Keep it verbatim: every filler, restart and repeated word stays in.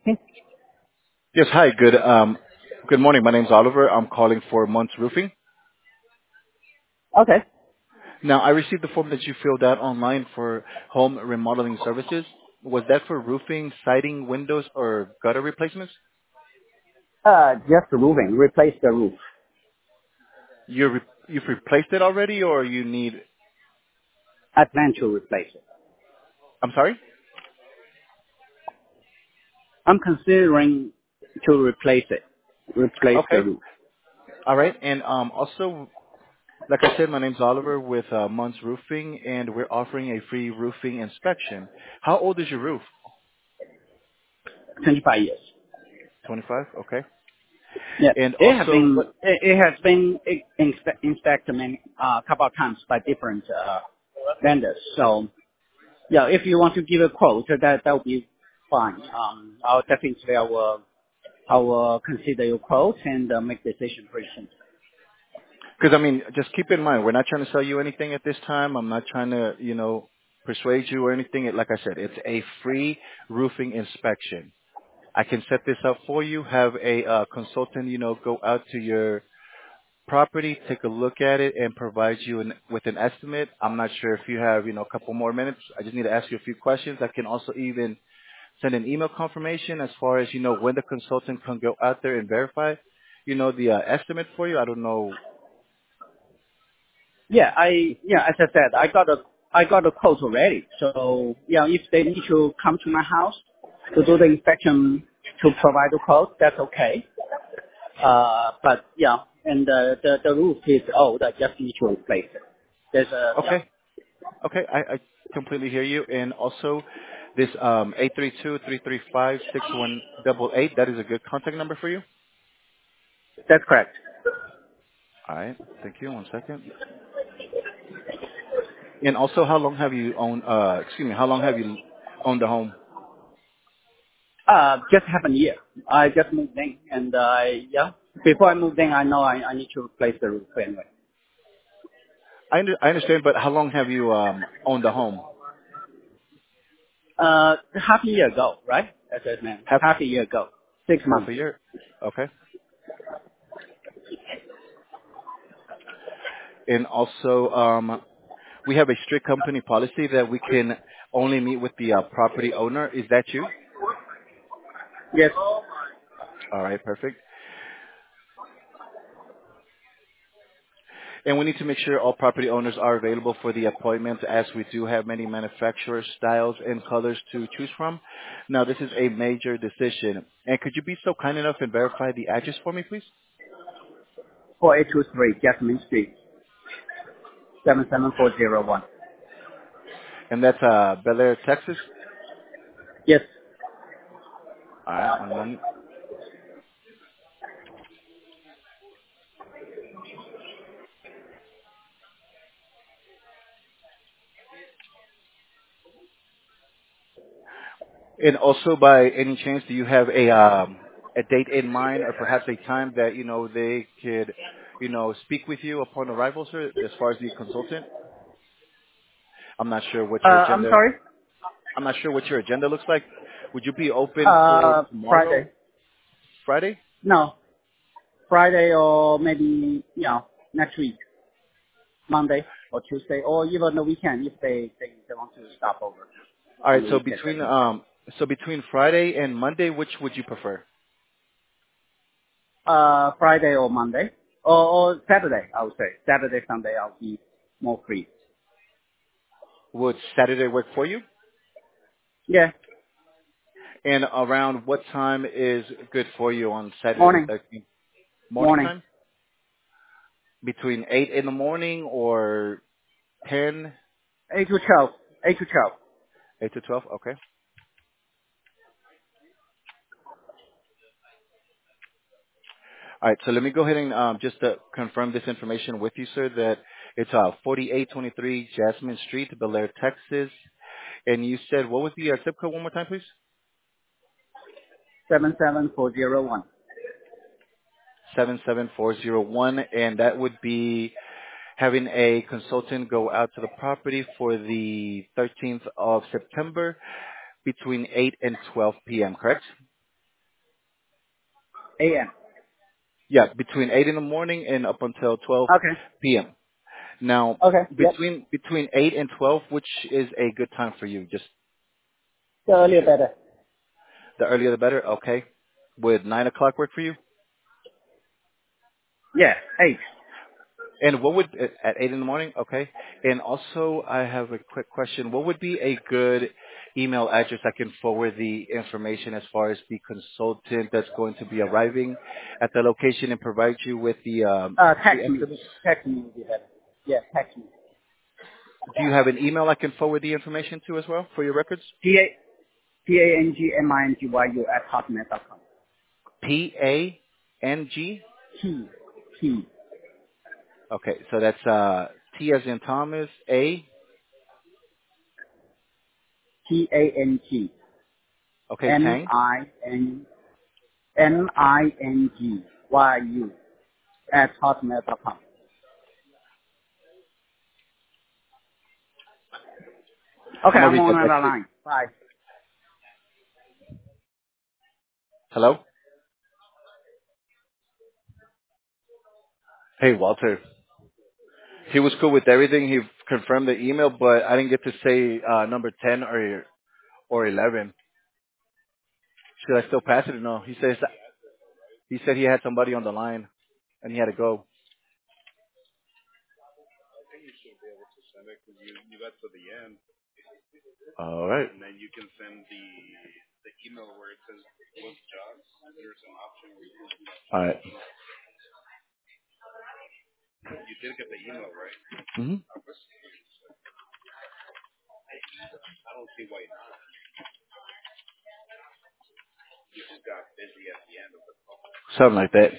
Hmm. Yes, hi. Good um, good morning. My name's Oliver. I'm calling for Months Roofing. Okay. Now, I received the form that you filled out online for home remodeling services. Was that for roofing, siding, windows, or gutter replacements? Uh, just the roofing. Replace the roof. You re- you've replaced it already, or you need? I plan to replace it. I'm sorry. I'm considering to replace it. Replace the Okay. roof. All right. And um, also, like I said, my name's Oliver with uh, Months Roofing, and we're offering a free roofing inspection. How old is your roof? twenty-five years. twenty-five. Okay. Yeah. And It has also, been, what? it, it has been inspect, inspected many, uh, a couple of times by different, uh, vendors. So, yeah, if you want to give a quote, that, that will be fine. Um, I'll definitely, I will, I will consider your quote and uh, make decision pretty soon. Because I mean, just keep in mind, we're not trying to sell you anything at this time. I'm not trying to, you know, persuade you or anything. It- Like I said, it's a free roofing inspection. I can set this up for you. Have a uh, consultant, you know, go out to your property, take a look at it, and provide you an, with an estimate. I'm not sure if you have, you know, a couple more minutes. I just need to ask you a few questions. I can also even send an email confirmation as far as, you know, when the consultant can go out there and verify, you know, the uh, estimate for you. I don't know. Yeah, I yeah, as I said, I got a I got a quote already. So yeah, if they need to come to my house to do the inspection to provide the quote, that's okay. Uh, but yeah, and the the, the roof is old. I just need to replace it. There's a yeah, Okay. Okay, I, I completely hear you. And also, this um, eight three two, three three five, six one eight eight, that is a good contact number for you? that's correct. All right, thank you. One second. And also, how long have you owned, uh, excuse me, how long have you owned the home? Uh, just have a year. I just moved in, and uh, yeah, before I moved in, I know I, I need to replace the roof anyway. I, under, I understand, but how long have you um, owned the home? Uh, half a year ago, right? That's it, man. Half, Half a year ago, six half months. a year? Okay. And also, um, we have a strict company policy that we can only meet with the uh, property owner. Is that you? Yes. All right, perfect. And we need to make sure all property owners are available for the appointment as we do have many manufacturer styles and colors to choose from. Now, this is a major decision. And could you be so kind enough and verify the address for me, please? four eight two three Jasmine Street, seven seven four zero one. And that's uh, Bel Air, Texas. Yes. All right, one moment. And also, by any chance, do you have a um, a date in mind, or perhaps a time that you know they could, you know, speak with you upon arrival, sir? As far as the consultant, I'm not sure what Uh, your I'm agenda. sorry. I'm not sure what your agenda looks like. Would you be open for Uh, tomorrow, Friday. Friday? No, Friday or maybe, you know, next week, Monday or Tuesday or even the weekend if they, they, they want to stop over All right. on the So weekend. between um, so between Friday and Monday, which would you prefer? Uh, Friday or Monday or, or Saturday, I would say. Saturday, Sunday, I'll be more free. Would Saturday work for you? Yeah, And around what time is good for you on Saturday the morning, thirteenth? Morning morning, time? Between eight in the morning or ten, eight to twelve, eight to twelve. eight to twelve? Okay. All right. So let me go ahead and um, just uh, confirm this information with you, sir, that it's uh, forty-eight twenty-three Jasmine Street, Bel Air, Texas. And you said, what was the uh, zip code one more time, please? seven seven four zero one. seven seven four zero one. And that would be having a consultant go out to the property for the thirteenth of September between eight and twelve p m, correct? A M. Yeah, between eight in the morning and up until twelve Okay. p m. Now, Okay. Yep. between between eight and twelve, which is a good time for you? Just The earlier better. the earlier the better. Okay. Would nine o'clock work for you? Yeah. Eight. And what would at eight in the morning? Okay. And also, I have a quick question. What would be a good email address I can forward the information as far as the consultant that's going to be arriving at the location and provide you with the um, Uh, free text me. estimate? Text me would be better. Yeah, text me. Do you have an email I can forward the information to as well for your records? P A P A N G M I N G Y U at hotmail dot com. P A N G. T T Okay, so that's uh, T as in Thomas, A. T A N G Okay, M Tang. I N M I N G Y U at hotmail dot com. Okay, I'm gonna I'm read on that back another to you. line. Bye. Hello. Hey, Walter. He was cool with everything. He confirmed the email, but I didn't get to say uh, number ten or or eleven. Should I still pass it or no? He says he said he had somebody on the line and he had to go. All right. All right. Mm-hmm. Something like that.